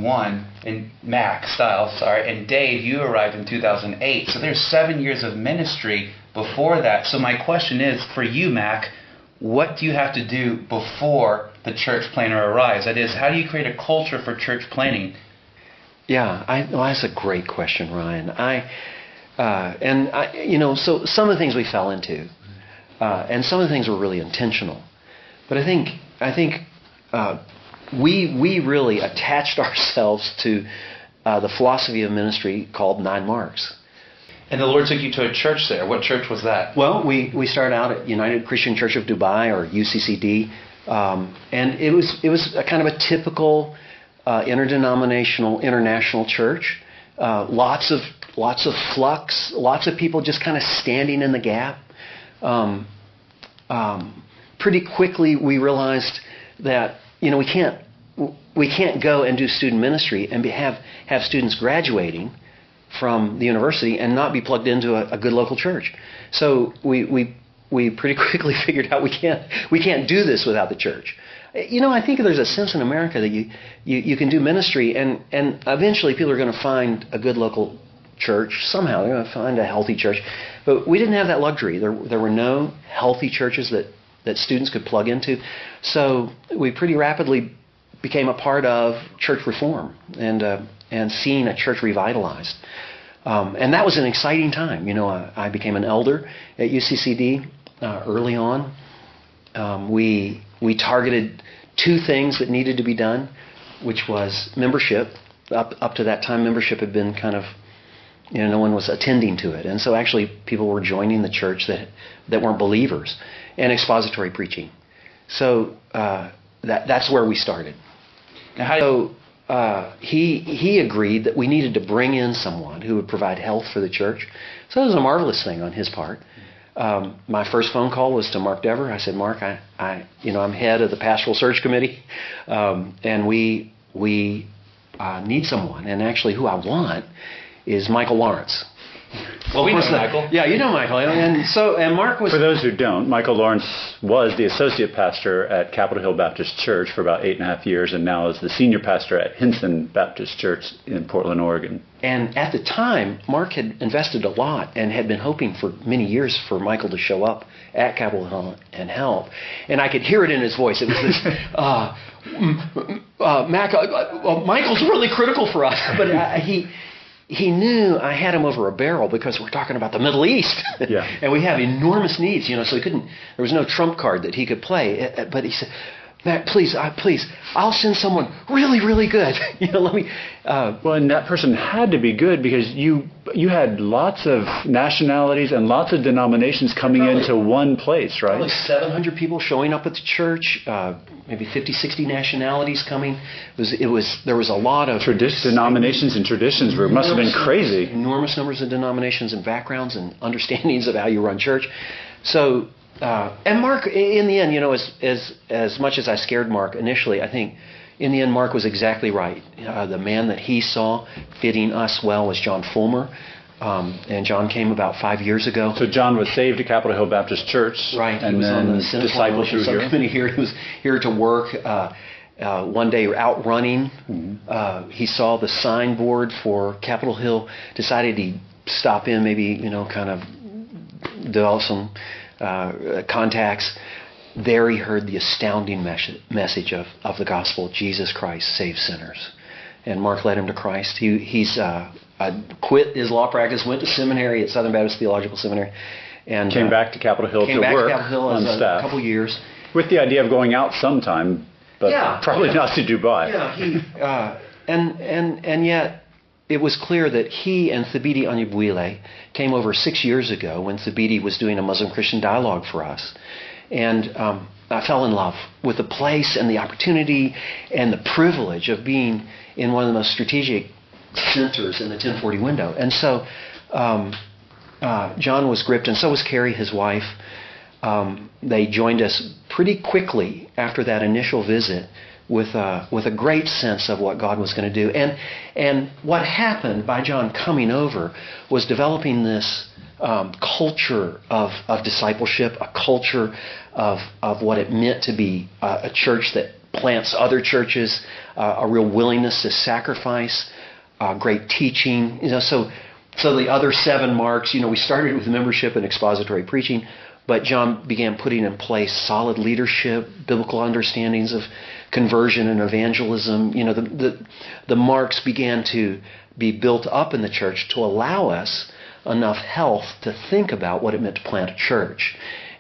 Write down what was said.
2001, and Mac Stiles, and Dave, you arrived in 2008. So there's 7 years of ministry before that. So my question is, for you, Mac, what do you have to do before the church planner arrives? That is, how do you create a culture for church planning? Yeah, that's a great question, Ryan. So some of the things we fell into, and some of the things were really intentional. But I think we really attached ourselves to the philosophy of ministry called 9 Marks. And the Lord took you to a church there. What church was that? Well, we started out at United Christian Church of Dubai, or UCCD, and it was a kind of a typical interdenominational international church. Lots of flux, lots of people just kind of standing in the gap. Pretty quickly we realized that we can't go and do student ministry and have students graduating from the university and not be plugged into a good local church. So we pretty quickly figured out we can't do this without the church. I think there's a sense in America that you can do ministry and eventually people are going to find a good local church somehow. They're going to find a healthy church. But we didn't have that luxury. There were no healthy churches that students could plug into. So we pretty rapidly became a part of church reform and seeing a church revitalized. And that was an exciting time. I became an elder at UCCD early on. We targeted 2 things that needed to be done, which was membership. Up to that time, membership had been kind of, no one was attending to it. And so actually people were joining the church that weren't believers, and expository preaching. So that's where we started. So he agreed that we needed to bring in someone who would provide health for the church. So it was a marvelous thing on his part. My first phone call was to Mark Dever. I said, Mark, I'm head of the pastoral search committee, and we need someone. And actually, who I want is Michael Lawrence. Well, we know Michael. Yeah, you know Michael. And Mark was... For those who don't, Michael Lawrence was the associate pastor at Capitol Hill Baptist Church for about 8.5 years, and now is the senior pastor at Hinson Baptist Church in Portland, Oregon. And at the time, Mark had invested a lot and had been hoping for many years for Michael to show up at Capitol Hill and help. And I could hear it in his voice. It was this, Michael's really critical for us. But he knew I had him over a barrel because we're talking about the Middle East. Yeah. And we have enormous needs, so there was no trump card that he could play. But he said, Matt, please, I'll send someone really, really good. Let me... Well, and that person had to be good because you had lots of nationalities and lots of denominations coming into one place, right? Probably 700 people showing up at the church, maybe 50, 60 nationalities coming. There was a lot of... Denominations and traditions must have been crazy. Enormous numbers of denominations and backgrounds and understandings of how you run church. So... and Mark, in the end, as much as I scared Mark initially, I think in the end Mark was exactly right. The man that he saw fitting us well was John Fulmer. And John came about 5 years ago. So John was saved at Capitol Hill Baptist Church. Right. And he was then on the Senate discipleship subcommittee here. He was here to work. One day out running, he saw the signboard for Capitol Hill, decided he'd stop in, maybe, kind of develop some contacts. There he heard the astounding message of the gospel. Jesus Christ saves sinners. And Mark led him to Christ. He's quit his law practice, went to seminary at Southern Baptist Theological Seminary, and came back to Capitol Hill to work on staff. A couple years. With the idea of going out sometime, but probably not to Dubai. Yeah, and yet it was clear that he and Thabiti Anyabwile came over 6 years ago when Thabiti was doing a Muslim-Christian dialogue for us. And I fell in love with the place and the opportunity and the privilege of being in one of the most strategic centers in the 1040 window. And so John was gripped, and so was Carrie, his wife. They joined us pretty quickly after that initial visit with a great sense of what God was going to do. And what happened by John coming over was developing this culture of discipleship, a culture of what it meant to be a church that plants other churches, a real willingness to sacrifice, great teaching. So the other 7 marks, we started with membership and expository preaching, but John began putting in place solid leadership, biblical understandings of conversion and evangelism. The marks began to be built up in the church to allow us enough health to think about what it meant to plant a church.